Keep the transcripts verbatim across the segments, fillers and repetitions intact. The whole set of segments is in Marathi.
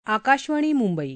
आकाशवाणी मुंबई.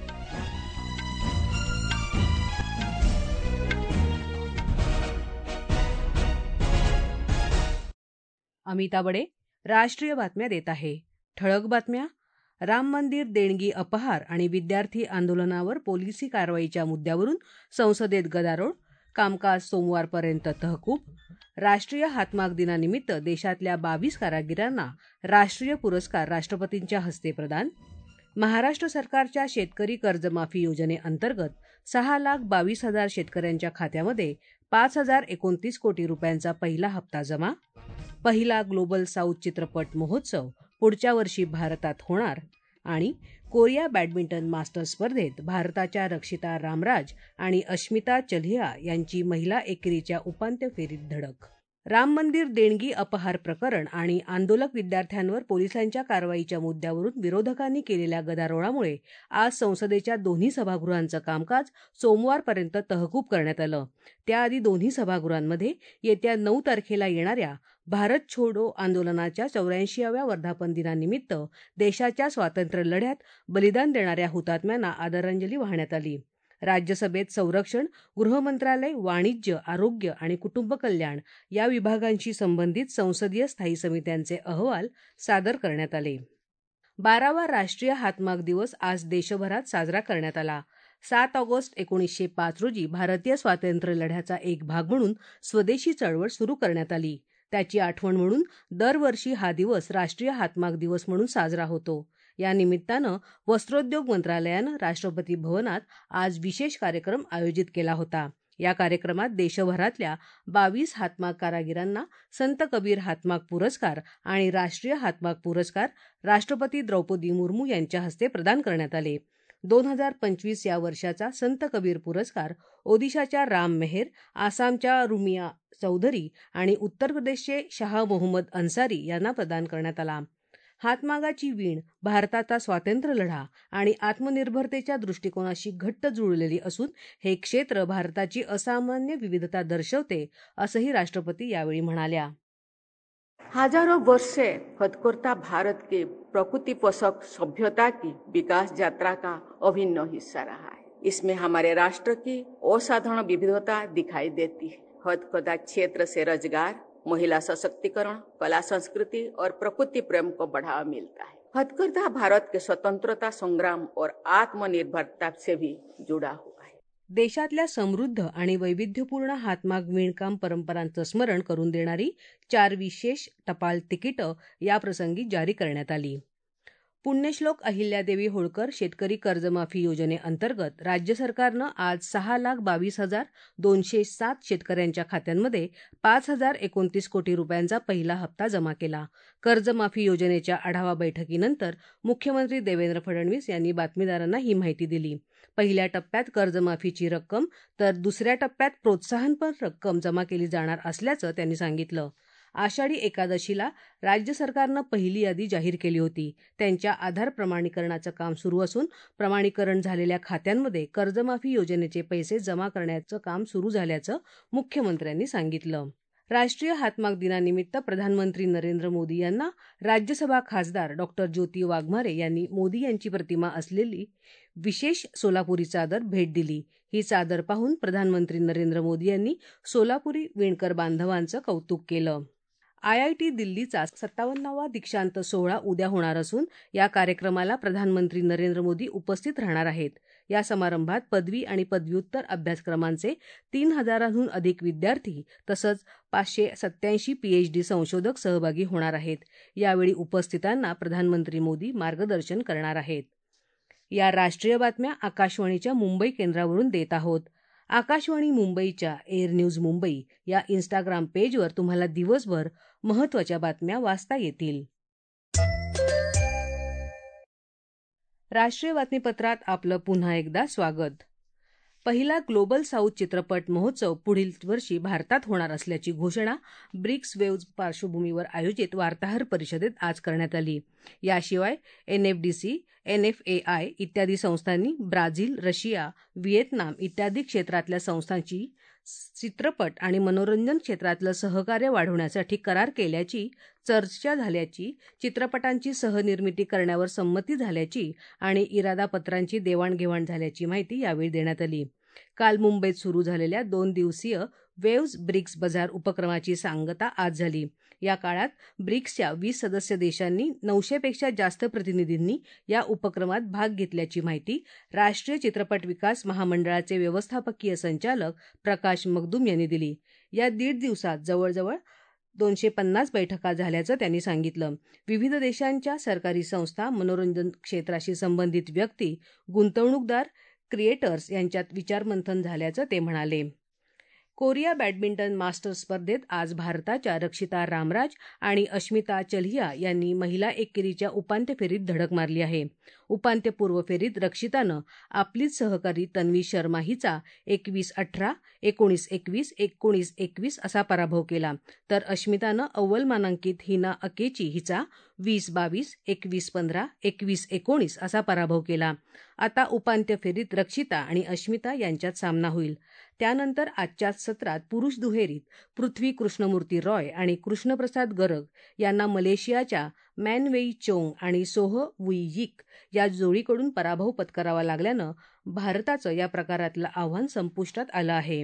अमिता बडे राष्ट्रीय बातम्या देत आहे. ठळक बातम्या. राम मंदिर देणगी अपहार आणि विद्यार्थी आंदोलनावर पोलिसी कारवाईच्या मुद्द्यावरून संसदेत गदारोळ. कामकाज सोमवारपर्यंत तहकूब. राष्ट्रीय हातमाग दिनानिमित्त देशातल्या बावीस कारागिरांना राष्ट्रीय पुरस्कार राष्ट्रपतींच्या हस्ते प्रदान. महाराष्ट्र सरकारच्या शेतकरी कर्जमाफी योजनेअंतर्गत सहा लाख बावीस हजार शेतकऱ्यांच्या खात्यामध्ये पाच हजार एकोणतीस कोटी रुपयांचा पहिला हप्ता जमा. पहिला ग्लोबल साऊथ चित्रपट महोत्सव पुढच्या वर्षी भारतात होणार. आणि कोरिया बॅडमिंटन मास्टर्स स्पर्धेत भारताच्या रक्षिता रामराज आणि अश्मिता चल्हिया यांची महिला एकेरीच्या उपांत्य फेरीत धडक. राम मंदिर देणगी अपहार प्रकरण आणि आंदोलक विद्यार्थ्यांवर पोलिसांच्या कारवाईच्या मुद्द्यावरून विरोधकांनी केलेल्या गदारोळामुळे आज संसदेच्या दोन्ही सभागृहांचं कामकाज सोमवारपर्यंत तहकूब करण्यात आलं. त्याआधी दोन्ही सभागृहांमध्ये येत्या नऊ तारखेला येणाऱ्या भारत छोडो आंदोलनाच्या चौऱ्याऐंशीव्या वर्धापन दिनानिमित्त देशाच्या स्वातंत्र्य लढ्यात बलिदान देणाऱ्या हुतात्म्यांना आदरांजली वाहण्यात आली. राज्यसभेत संरक्षण, गृहमंत्रालय, वाणिज्य, आरोग्य आणि कुटुंब कल्याण या विभागांशी संबंधित संसदीय स्थायी समित्यांचे अहवाल सादर करण्यात आले. बारावा राष्ट्रीय हातमाग दिवस आज देशभरात साजरा करण्यात आला. सात ऑगस्ट एकोणीसशे पाच रोजी भारतीय स्वातंत्र्य लढ्याचा एक भाग म्हणून स्वदेशी चळवळ सुरू करण्यात आली. त्याची आठवण म्हणून दरवर्षी हा दिवस राष्ट्रीय हातमाग दिवस म्हणून साजरा होतो. या निमित्तानं वस्त्रोद्योग मंत्रालयानं राष्ट्रपती भवनात आज विशेष कार्यक्रम आयोजित केला होता. या कार्यक्रमात देशभरातल्या बावीस हातमाग कारागिरांना संत कबीर हातमाग पुरस्कार आणि राष्ट्रीय हातमाग पुरस्कार राष्ट्रपती द्रौपदी मुर्मू यांच्या हस्ते प्रदान करण्यात आले. दोन हजार पंचवीस या वर्षाचा संत कबीर पुरस्कार ओदिशाच्या राम मेहर, आसामच्या रुमिया चौधरी आणि उत्तर प्रदेशचे शाह मोहम्मद अन्सारी यांना प्रदान करण्यात आला. हातमागाची वीण भारताचा स्वातंत्र्य लढा आणि आत्मनिर्भरतेच्या दृष्टिकोनाशी घट्ट जुळलेली असून हे क्षेत्र भारताची असामान्य विविधता दर्शवते, असंही राष्ट्रपती यावेळी म्हणाल्या. हजारों वर्ष से हथकरघा भारत के प्रकृति पोषक सभ्यता की विकास यात्रा का अभिन्न हिस्सा रहा है. इसमें हमारे राष्ट्र की असाधारण विविधता दिखाई देती है. हथकरघा क्षेत्र से रोजगार, महिला सशक्तिकरण, कला संस्कृति और प्रकृति प्रेम को बढ़ावा मिलता है. हथकरघा भारत के स्वतंत्रता संग्राम और आत्मनिर्भरता से भी जुड़ा हुआ है. देशातल्या समृद्ध आणि वैविध्यपूर्ण हातमाग विणकाम परंपरांचं स्मरण करून देणारी चार विशेष टपाल तिकीटं याप्रसंगी जारी करण्यात आली. पुण्यश्लोक अहिल्यादेवी होळकर शेतकरी कर्जमाफी योजनेअंतर्गत राज्य सरकारनं आज सहा लाख बावीस हजार दोनशे सात शेतकऱ्यांच्या खात्यांमध्ये पाच हजार एकोणतीस कोटी रुपयांचा पहिला हप्ता जमा केला. कर्जमाफी योजनेच्या आढावा बैठकीनंतर मुख्यमंत्री देवेंद्र फडणवीस यांनी बातमीदारांना ही माहिती दिली. पहिल्या टप्प्यात कर्जमाफीची रक्कम तर दुसऱ्या टप्प्यात प्रोत्साहनपर रक्कम जमा केली जाणार असल्याचं त्यांनी सांगितलं. आषाढी एकादशीला राज्य सरकारनं पहिली यादी जाहीर केली होती. त्यांच्या आधार प्रमाणीकरणाचं काम सुरू असून प्रमाणीकरण झालेल्या खात्यांमध्ये कर्जमाफी योजनेचे पैसे जमा करण्याचं काम सुरू झाल्याचं मुख्यमंत्र्यांनी सांगितलं. राष्ट्रीय हातमाग दिनानिमित्त प्रधानमंत्री नरेंद्र मोदी यांना राज्यसभा खासदार डॉक्टर ज्योती वाघमारे यांनी मोदी यांची प्रतिमा असलेली विशेष सोलापुरी चादर भेट दिली. ही चादर पाहून प्रधानमंत्री नरेंद्र मोदी यांनी सोलापुरी विणकर बांधवांचं कौतुक केलं. आयआयटी दिल्लीचा सत्तावन्नावा दीक्षांत सोहळा उद्या होणार असून या कार्यक्रमाला प्रधानमंत्री नरेंद्र मोदी उपस्थित राहणार आहेत. या समारंभात पदवी आणि पदव्युत्तर अभ्यासक्रमांचे तीन हजारांहून अधिक विद्यार्थी तसंच पाचशे सत्याऐंशी पीएचडी संशोधक सहभागी होणार आहेत. यावेळी उपस्थितांना प्रधानमंत्री मोदी मार्गदर्शन करणार आहेत. या राष्ट्रीय बातम्या आकाशवाणीच्या मुंबई केंद्रावरून देत आहोत. आकाशवाणी मुंबईच्या एअर न्यूज मुंबई या इन्स्टाग्राम पेजवर तुम्हाला दिवसभर महत्त्वाच्या बातम्या वाचता येतील. राष्ट्रीय बातमीपत्रात आपलं पुन्हा एकदा स्वागत. पहिला ग्लोबल साऊथ चित्रपट महोत्सव पुढील वर्षी भारतात होणार असल्याची घोषणा ब्रिक्स वेव्ज पार्श्वभूमीवर आयोजित वार्ताहर परिषदेत आज करण्यात आली. याशिवाय NFDC, N F A I इत्यादी संस्थांनी ब्राझील, रशिया, व्हिएतनाम इत्यादी क्षेत्रातल्या संस्थांची चित्रपट आणि मनोरंजन क्षेत्रातलं सहकार्य वाढवण्यासाठी करार केल्याची चर्चा झाल्याची, चित्रपटांची सहनिर्मिती करण्यावर संमती झाल्याची आणि इरादापत्रांची देवाणघेवाण झाल्याची माहिती यावेळी देण्यात आली. काल मुंबईत सुरू झालेल्या दोन दिवसीय वेव्हज ब्रिक्स बाजार उपक्रमाची सांगता आज झाली. या काळात ब्रिक्सच्या वीस सदस्य देशांनी नऊशेपेक्षा जास्त प्रतिनिधींनी या उपक्रमात भाग घेतल्याची माहिती राष्ट्रीय चित्रपट विकास महामंडळाचे व्यवस्थापकीय संचालक प्रकाश मगदूम यांनी दिली. या दीड दिवसात जवळजवळ दोनशे पन्नास बैठका झाल्याचं त्यांनी सांगितलं. विविध देशांच्या सरकारी संस्था, मनोरंजन क्षेत्राशी संबंधित व्यक्ती, गुंतवणूकदार, क्रिएटर्स यांच्यात विचारमंथन झाल्याचं ते म्हणाले. कोरिया बॅडमिंटन मास्टर्स स्पर्धेत आज भारताच्या रक्षिता रामराज आणि अश्मिता चल्हिया यांनी महिला एकेरीच्या उपांत्य फेरीत धडक मारली आहे. उपांत्यपूर्व फेरीत रक्षितानं आपलीच सहकारी तन्वी शर्मा हिचा एकवीस अठरा, एकोणीस एकवीस, एकोणीस एकवीस असा पराभव केला, तर अश्मितानं अव्वल मानांकित हिना अकेची हिचा वीस बावीस, एकवीस पंधरा, एकवीस एकोणीस असा पराभव केला. आता उपांत्य फेरीत रक्षिता आणि अश्मिता यांच्यात सामना होईल. त्यानंतर आजच्याच सत्रात पुरुष दुहेरीत पृथ्वी कृष्णमूर्ती रॉय आणि कृष्णप्रसाद गरग यांना मलेशियाच्या मॅन वेई चोंग आणि सोह वुई यिक या जोडीकडून पराभव पत्करावा लागल्यानं भारताचं या प्रकारातलं आव्हान संपुष्टात आलं आहे.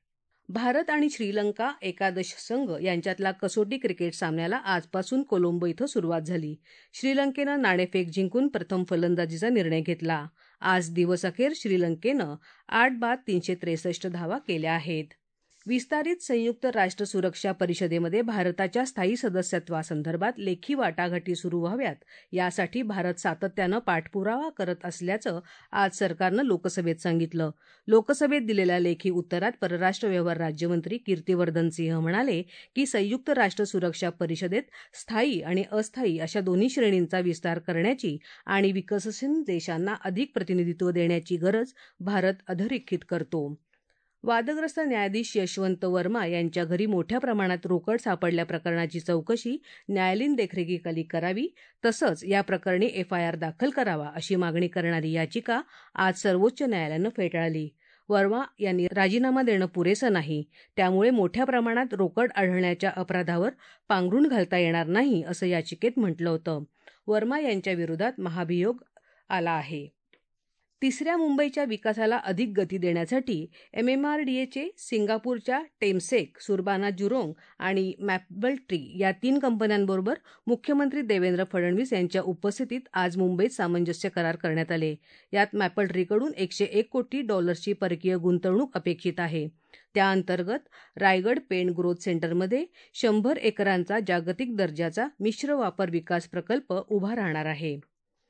भारत आणि श्रीलंका एकादश संघ यांच्यातला कसोटी क्रिकेट सामन्याला आजपासून कोलंबो इथं सुरुवात झाली. श्रीलंकेनं नाणेफेक जिंकून प्रथम फलंदाजीचा निर्णय घेतला. आज दिवसअखेर श्रीलंकेनं आठ बाद तीनशे त्रेसष्ट धावा केल्या आहेत. विस्तारित संयुक्त राष्ट्र सुरक्षा परिषदेमध्ये भारताच्या स्थायी सदस्यत्वासंदर्भात लेखी वाटाघाटी सुरू व्हाव्यात यासाठी भारत सातत्यानं पाठपुरावा करत असल्याचं आज सरकारनं लोकसभेत सांगितलं. लोकसभेत दिलेल्या लेखी उत्तरात परराष्ट्र व्यवहार राज्यमंत्री कीर्तिवर्धन सिंह म्हणाले की संयुक्त राष्ट्र सुरक्षा परिषदेत स्थायी आणि अस्थायी अशा दोन्ही श्रेणींचा विस्तार करण्याची आणि विकसनशील देशांना अधिक प्रतिनिधित्व देण्याची गरज भारत अधोरेखित करतो. वादग्रस्त न्यायाधीश यशवंत वर्मा यांच्या घरी मोठ्या प्रमाणात रोकड सापडल्या प्रकरणाची चौकशी न्यायालयीन देखरेखीखाली करावी, तसंच या प्रकरणी एफ आय आर दाखल करावा अशी मागणी करणारी याचिका आज सर्वोच्च न्यायालयानं फेटाळली. वर्मा यांनी राजीनामा देणं पुरेसं नाही, त्यामुळे मोठ्या प्रमाणात रोकड आढळण्याच्या अपराधावर पांघरूण घालता येणार नाही असं याचिकेत म्हटलं होतं. वर्मा यांच्या विरोधात महाभियोग आला आहे. तिसऱ्या मुंबईच्या विकासाला अधिक गती देण्यासाठी एमएमआरडीएचे सिंगापूरच्या टेमसेक, सुरबाना जुरोंग आणि मॅपलट्री या तीन कंपन्यांबरोबर मुख्यमंत्री देवेंद्र फडणवीस यांच्या उपस्थितीत आज मुंबईत सामंजस्य करार करण्यात आले. यात मॅपलट्रीकडून एकशे एक कोटी डॉलर्सची परकीय गुंतवणूक अपेक्षित आहे. त्याअंतर्गत रायगड पेण ग्रोथ सेंटरमध्ये शंभर एकरांचा जागतिक दर्जाचा मिश्र वापर विकास प्रकल्प उभा राहणार आहे.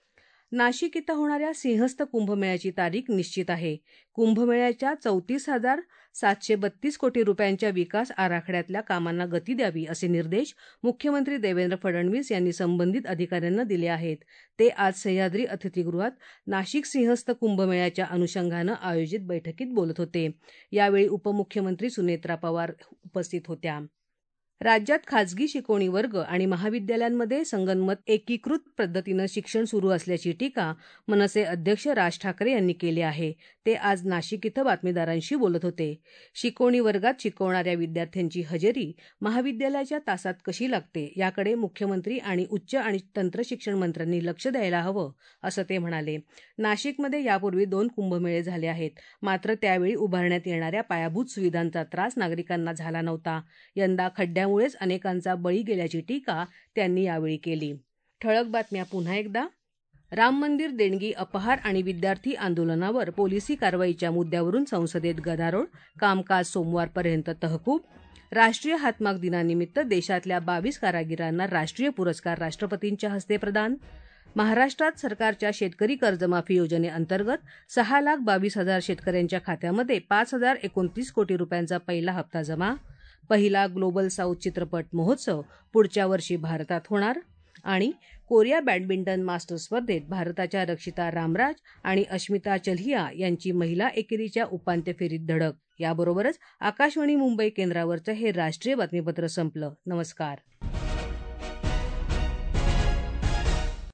नाशिक इथं होणाऱ्या सिंहस्थ कुंभमेळ्याची तारीख निश्चित आहे. कुंभमेळ्याच्या चौतीस हजार सातशे बत्तीस कोटी रुपयांच्या विकास आराखड्यातल्या कामांना गती द्यावी असे निर्देश मुख्यमंत्री देवेंद्र फडणवीस यांनी संबंधित अधिकाऱ्यांना दिले आहेत. ते आज सह्याद्री अतिथीगृहात नाशिक सिंहस्थ कुंभमेळ्याच्या अनुषंगानं आयोजित बैठकीत बोलत होते. यावेळी उपमुख्यमंत्री सुनेत्रा पवार उपस्थित होत्या. राज्यात खाजगी शिकवणी वर्ग आणि महाविद्यालयांमध्ये संगनमत एकीकृत पद्धतीनं शिक्षण सुरू असल्याची टीका मनसे अध्यक्ष राज ठाकरे यांनी केली आहे. ते आज नाशिक इथं बातमीदारांशी बोलत होते. शिकवणी वर्गात शिकवणाऱ्या विद्यार्थ्यांची हजेरी महाविद्यालयाच्या तासात कशी लागते याकडे मुख्यमंत्री आणि उच्च आणि तंत्रशिक्षण मंत्र्यांनी लक्ष द्यायला हवं असं ते म्हणाले. नाशिकमध्ये यापूर्वी दोन कुंभमेळे झाले आहेत, मात्र त्यावेळी उभारण्यात येणाऱ्या पायाभूत सुविधांचा त्रास नागरिकांना झाला नव्हता. यंदा खड्ड्या मुळेच अनेकांचा बळी गेल्याची टीका त्यांनी यावेळी केली. ठळक बातम्या पुन्हा एकदा. राम मंदिर देणगी अपहार आणि विद्यार्थी आंदोलनावर पोलिसी कारवाईच्या मुद्द्यावरून संसदेत गदारोळ, कामकाज सोमवारपर्यंत तहकूब. राष्ट्रीय हातमाग दिनानिमित्त देशातल्या बावीस कारागिरांना राष्ट्रीय पुरस्कार राष्ट्रपतींच्या हस्ते प्रदान. महाराष्ट्रात सरकारच्या शेतकरी कर्जमाफी योजनेअंतर्गत सहा लाख बावीस हजार शेतकऱ्यांच्या खात्यामध्ये पाच हजार एकोणतीस कोटी रुपयांचा पहिला हप्ता जमा. पहिला ग्लोबल साऊथ चित्रपट महोत्सव पुढच्या वर्षी भारतात होणार. आणि कोरिया बॅडमिंटन मास्टर्स स्पर्धेत भारताच्या रक्षिता रामराज आणि अश्मिता चल्हिया यांची महिला एकेरीच्या उपांत्य फेरीत धडक. याबरोबरच आकाशवाणी मुंबई केंद्रावरचं हे राष्ट्रीय बातमीपत्र संपलं. नमस्कार.